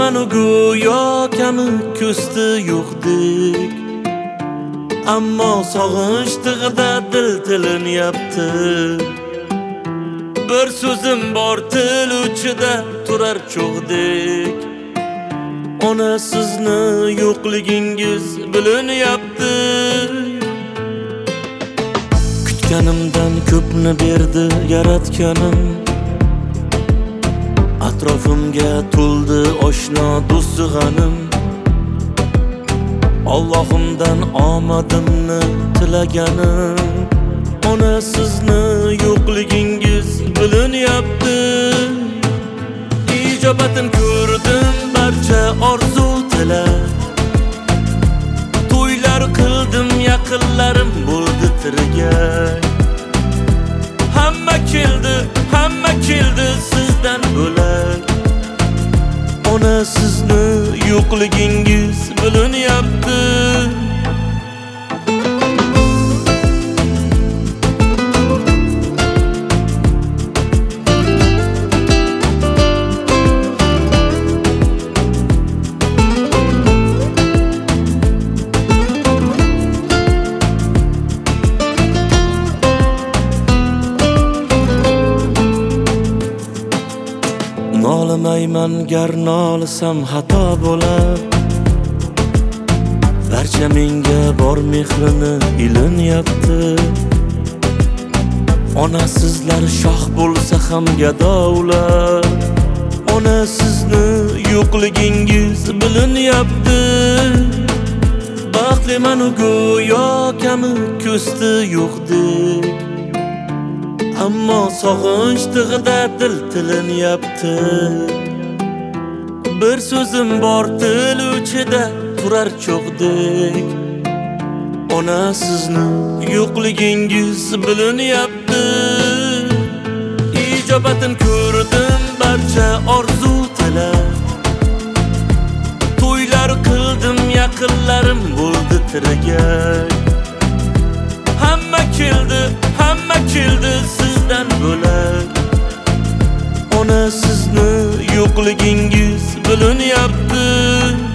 Bahlimanu go'yo kami ko'sti yo'qdek, ammo sog'inch tig'ida dil tilinyapti. Bir so'zim bor til uchida turar cho'g'dek, ona sizni yo'qligingiz bilinyapti. Kutganimdan ko'pni berdi yaratganim, atrofimga to'ldi oshno do'stig'anim. Allohimdan omadimni tilaganim, ona sizni yo'qligingiz bilinyapti. Ijobatin ko'rdim barcha orzu tilak, to'ylar qildim yaqinlarim bo'ldi tirgak. Hamma keldi sizdan bo'lak, ona sizni yo'qligingiz bilinyapti. Nolimayman gar nolisam xato bo'lar, barcha menga bor mehrini ilinyapti. Ona sizlar shoh bo'lsa ham gado ular, ona sizni yo'qligingiz bilinyapti. Baxtliman go'yo kami ko'sti yo'qdek, ammo sog'inch tig'ida dil tilinyapti. Bir so'zim bor til uchida turar cho'g'dek, ona sizni yo'qligingiz bilinyapti. Ijobatin ko'rdim barcha orzu tilak, to'ylar qildim yaqinlarim bo'ldi tirgak. Hamma keldi sizdan bo'lak, ona sizni yo'qligingiz bilinyapti.